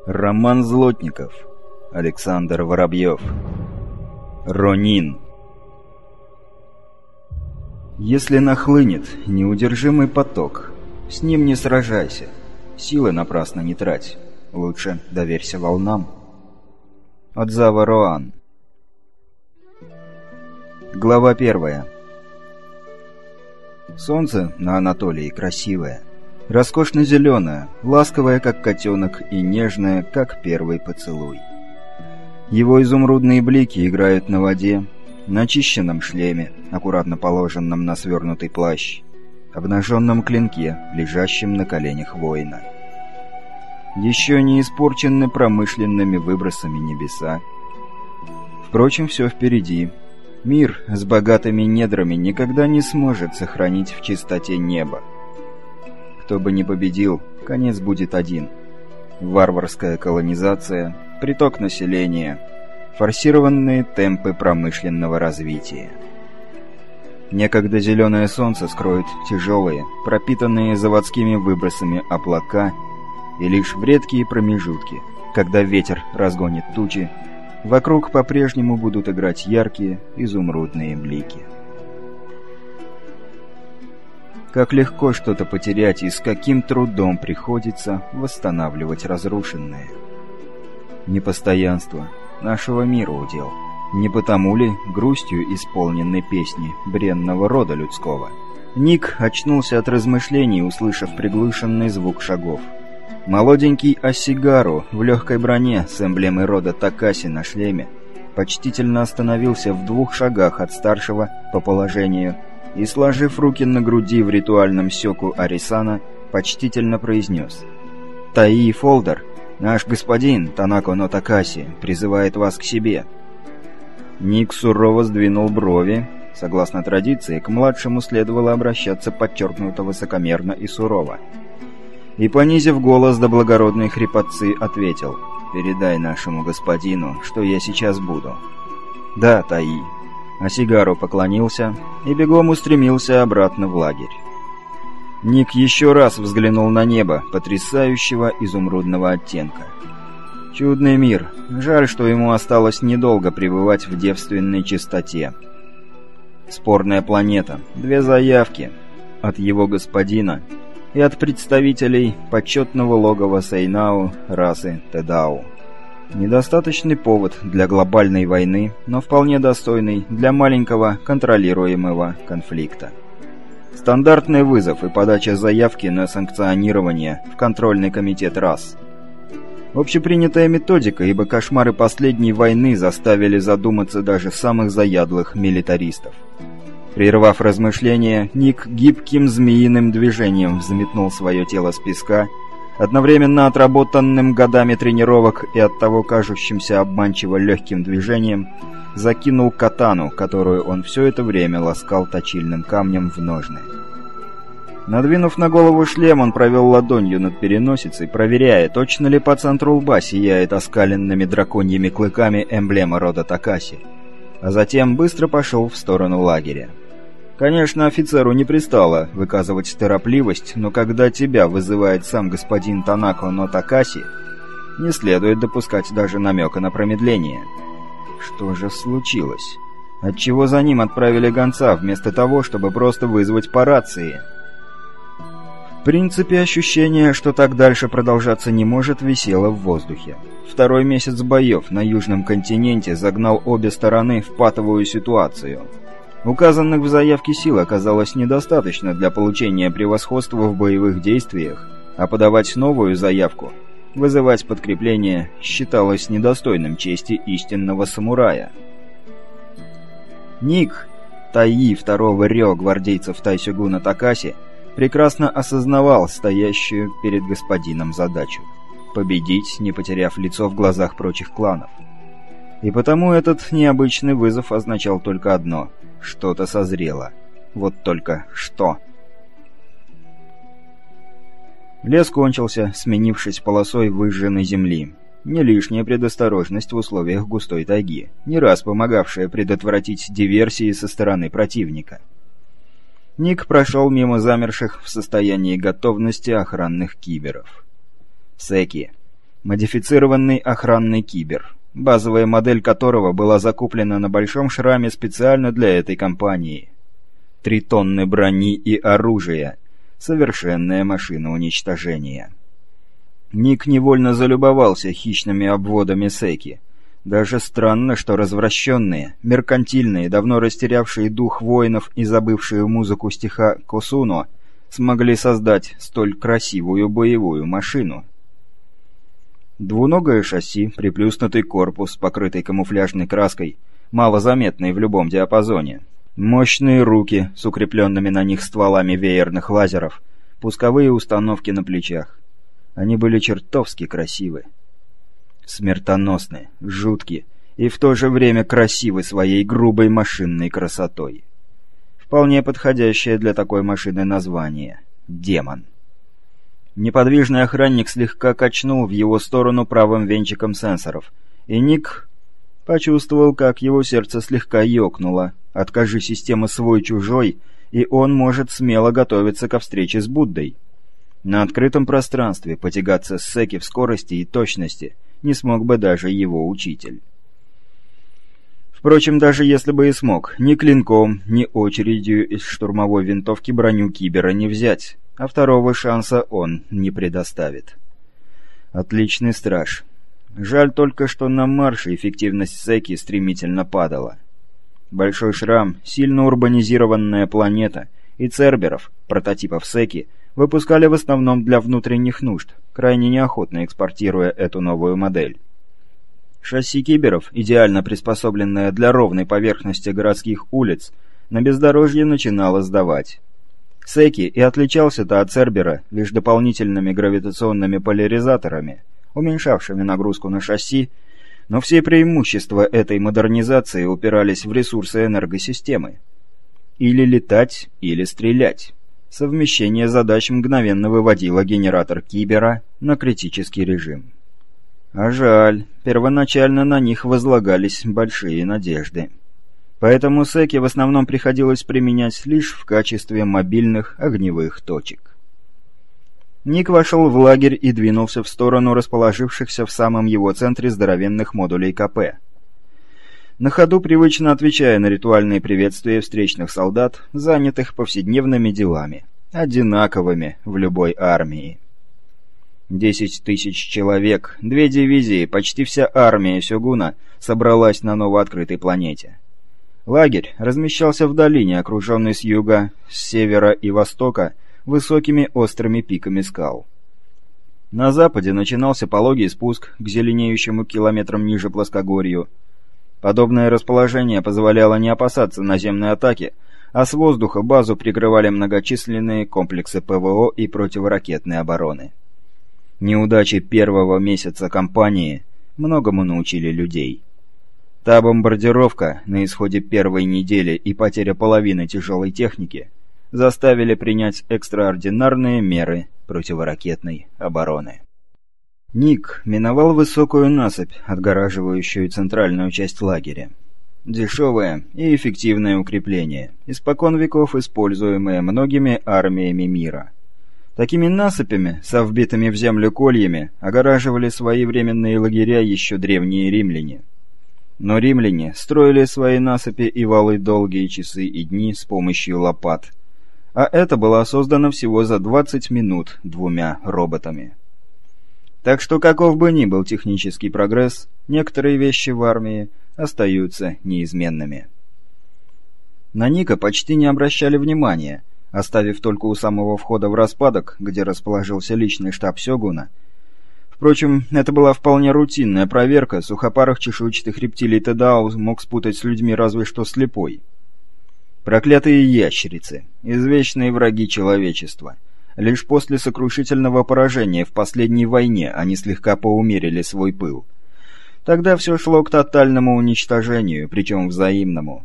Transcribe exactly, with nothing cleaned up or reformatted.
Роман Злотников. Александр Воробьев. Ронин. Если нахлынет неудержимый поток, с ним не сражайся, силы напрасно не трать, лучше доверься волнам. Отзава Роан. Глава первая. Солнце на Анатолии красивое, роскошно-зеленое, ласковое, как котенок, и нежное, как первый поцелуй. Его изумрудные блики играют на воде, на чищенном шлеме, аккуратно положенном на свернутый плащ, обнаженном клинке, лежащем на коленях воина. Еще не испорчены промышленными выбросами небеса. Впрочем, все впереди. Мир с богатыми недрами никогда не сможет сохранить в чистоте небо. Кто бы ни победил, конец будет один. Варварская колонизация, приток населения, форсированные темпы промышленного развития. Некогда зеленое солнце скроет тяжелые, пропитанные заводскими выбросами облака, и лишь в редкие промежутки, когда ветер разгонит тучи, вокруг по-прежнему будут играть яркие изумрудные блики. Как легко что-то потерять и с каким трудом приходится восстанавливать разрушенное. Непостоянство нашего мира удел. Не потому ли грустью исполнены песни бренного рода людского? Ник очнулся от размышлений, услышав приглушенный звук шагов. Молоденький Осигару в легкой броне с эмблемой рода Такаси на шлеме почтительно остановился в двух шагах от старшего по положению и, сложив руки на груди в ритуальном сёку Арисана, почтительно произнес: «Таи Фолдер, наш господин Танако но Такаси призывает вас к себе». Ник сурово сдвинул брови. Согласно традиции, к младшему следовало обращаться подчеркнуто высокомерно и сурово. И, понизив голос до благородной хрипотцы, ответил: «Передай нашему господину, что я сейчас буду». «Да, Таи». Осигару поклонился и бегом устремился обратно в лагерь. Ник еще раз взглянул на небо, потрясающего изумрудного оттенка. Чудный мир. Жаль, что ему осталось недолго пребывать в девственной чистоте. Спорная планета. Две заявки. От его господина и от представителей почетного логова Сейнау расы Тедау. Недостаточный повод для глобальной войны, но вполне достойный для маленького контролируемого конфликта. Стандартный вызов и подача заявки на санкционирование в контрольный комитет рас. Общепринятая методика, ибо кошмары последней войны заставили задуматься даже самых заядлых милитаристов. Прервав размышления, Ник гибким змеиным движением взметнул свое тело с песка, одновременно отработанным годами тренировок и оттого кажущимся обманчиво легким движением, закинул катану, которую он все это время ласкал точильным камнем в ножны. Надвинув на голову шлем, он провел ладонью над переносицей, проверяя, точно ли по центру лба сияет оскаленными драконьими клыками эмблема рода Такаси, а затем быстро пошел в сторону лагеря. Конечно, офицеру не пристало выказывать торопливость, но когда тебя вызывает сам господин Танако но Такаси, не следует допускать даже намека на промедление. Что же случилось? Отчего за ним отправили гонца, вместо того, чтобы просто вызвать по рации? В принципе, ощущение, что так дальше продолжаться не может, висело в воздухе. Второй месяц боев на Южном континенте загнал обе стороны в патовую ситуацию. Указанных в заявке сил оказалось недостаточно для получения превосходства в боевых действиях, а подавать новую заявку, вызывать подкрепление, считалось недостойным чести истинного самурая. Ник, Таи второго рё гвардейцев Тайсюгуна Такаси, прекрасно осознавал стоящую перед господином задачу — победить, не потеряв лицо в глазах прочих кланов. И потому этот необычный вызов означал только одно — что-то созрело. Вот только что. Лес кончился, сменившись полосой выжженной земли. Не лишняя предосторожность в условиях густой тайги, не раз помогавшая предотвратить диверсии со стороны противника. Ник прошел мимо замерших в состоянии готовности охранных киберов. Секи. Модифицированный охранный кибер, базовая модель которого была закуплена на Большом Шраме специально для этой компании. Три тонны брони и оружия. Совершенная машина уничтожения. Ник невольно залюбовался хищными обводами Секи. Даже странно, что развращенные, меркантильные, давно растерявшие дух воинов и забывшие музыку стиха Косуно смогли создать столь красивую боевую машину. Двуногое шасси, приплюснутый корпус, покрытый камуфляжной краской, малозаметный в любом диапазоне. Мощные руки с укрепленными на них стволами веерных лазеров, пусковые установки на плечах. Они были чертовски красивы. Смертоносны, жутки и в то же время красивы своей грубой машинной красотой. Вполне подходящее для такой машины название — «Демон». Неподвижный охранник слегка качнул в его сторону правым венчиком сенсоров, и Ник почувствовал, как его сердце слегка ёкнуло. Откажи система свой-чужой, и он может смело готовиться ко встрече с Буддой. На открытом пространстве потягаться с Секи в скорости и точности не смог бы даже его учитель. Впрочем, даже если бы и смог, ни клинком, ни очередью из штурмовой винтовки броню кибера не взять, а второго шанса он не предоставит. Отличный страж. Жаль только, что на марше эффективность Секи стремительно падала. Большой Шрам, сильно урбанизированная планета, и церберов, прототипов Секи, выпускали в основном для внутренних нужд, крайне неохотно экспортируя эту новую модель. Шасси киберов, идеально приспособленное для ровной поверхности городских улиц, на бездорожье начинало сдавать. Секи и отличался-то от цербера лишь дополнительными гравитационными поляризаторами, уменьшавшими нагрузку на шасси, но все преимущества этой модернизации упирались в ресурсы энергосистемы. Или летать, или стрелять. Совмещение задач мгновенно выводило генератор кибера на критический режим. А жаль, первоначально на них возлагались большие надежды. Поэтому Секи в основном приходилось применять лишь в качестве мобильных огневых точек. Ник вошел в лагерь и двинулся в сторону расположившихся в самом его центре здоровенных модулей КП. На ходу, привычно отвечая на ритуальные приветствия встречных солдат, занятых повседневными делами, одинаковыми в любой армии. Десять тысяч человек, две дивизии, почти вся армия Сёгуна собралась на новооткрытой планете. Лагерь размещался в долине, окруженной с юга, с севера и востока высокими острыми пиками скал. На западе начинался пологий спуск к зеленеющему километрам ниже плоскогорью. Подобное расположение позволяло не опасаться наземной атаки, а с воздуха базу прикрывали многочисленные комплексы ПВО и противоракетной обороны. Неудачи первого месяца кампании многому научили людей. Та бомбардировка на исходе первой недели и потеря половины тяжелой техники заставили принять экстраординарные меры противоракетной обороны. Ник миновал высокую насыпь, отгораживающую центральную часть лагеря. Дешевое и эффективное укрепление, испокон веков используемое многими армиями мира. Такими насыпями, со вбитыми в землю кольями, огораживали свои временные лагеря еще древние римляне. Но римляне строили свои насыпи и валы долгие часы и дни с помощью лопат, а это было создано всего за двадцать минут двумя роботами. Так что каков бы ни был технический прогресс, некоторые вещи в армии остаются неизменными. На Ника почти не обращали внимания, оставив только у самого входа в распадок, где расположился личный штаб Сёгуна. Впрочем, это была вполне рутинная проверка, сухопарых чешуйчатых рептилий Тедао мог спутать с людьми разве что слепой. Проклятые ящерицы, извечные враги человечества. Лишь после сокрушительного поражения в последней войне они слегка поумерили свой пыл. Тогда все шло к тотальному уничтожению, причем взаимному.